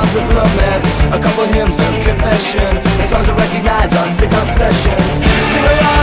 songs of lament, a couple hymns of confession, songs that recognize our sick obsessions. Sing along.